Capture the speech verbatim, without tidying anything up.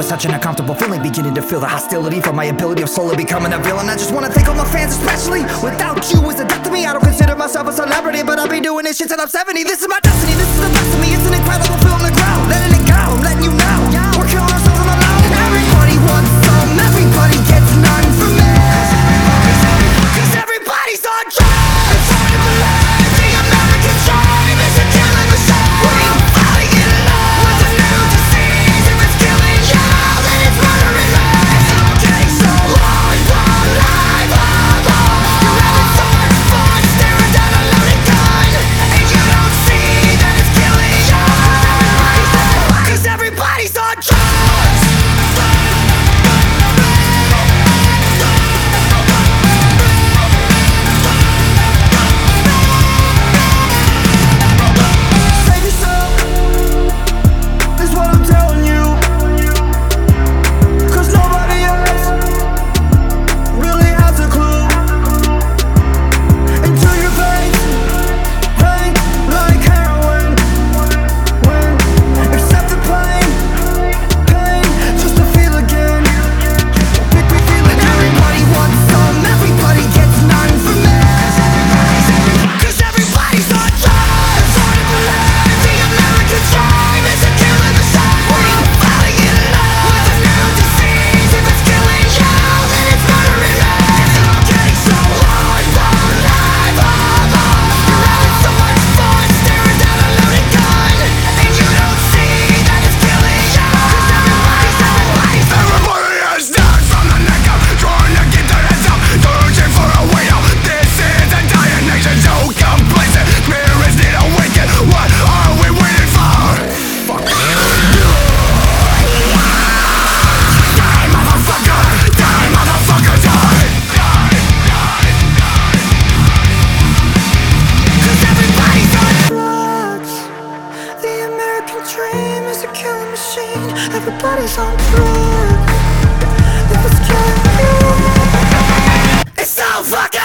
was such an uncomfortable feeling, beginning to feel the hostility from my ability of slowly becoming a villain. I just wanna thank all my fans especially. Without you is a death to me. I don't consider myself a celebrity, but I've been doing this shit till I'm seventy. This is my destiny, this is the best of me. It's an incredible feeling to grow. Letting it go, I'm letting you know we're killing ourselves on the low. Everybody wants some, everybody gets none from me. Cause everybody's on drugs. It's hard to believe the American dream is a killing machine. We're falling in love with a new disease. If it's killing you, then it's murdering me. It's getting so hard, one life alone. You're having so much fun staring down a loaded gun, and you don't see that it's killing you. Cause everybody's on drugs. Save yourself, is what I'm telling you. Cause nobody else really has a clue. Into your veins, pain like heroin. When accept the pain, pain just to feel again. Make me feel again. Everybody wants some, everybody gets none from me. Cause everybody's on drugs. It's hard to believe the American dream is a killing machine. We're falling in love with a new disease. If it's killing you, then it's murdering me. It's getting so hard, one life alone. You're having so much fun staring down a loaded gun, and you don't see that it's killing you. Cause everybody's, everybody's, everybody has snacks from the neck up, trying to keep their heads up, searching for a way out. This is a dying nation, so complacent. Spirits need awaken. What are we waiting for? Fuck. Die, motherfucker! Die, motherfucker! Die! Cause everybody's on drugs. The American dream is a killing machine. Everybody's on drugs. If it's killing you, it's so fucking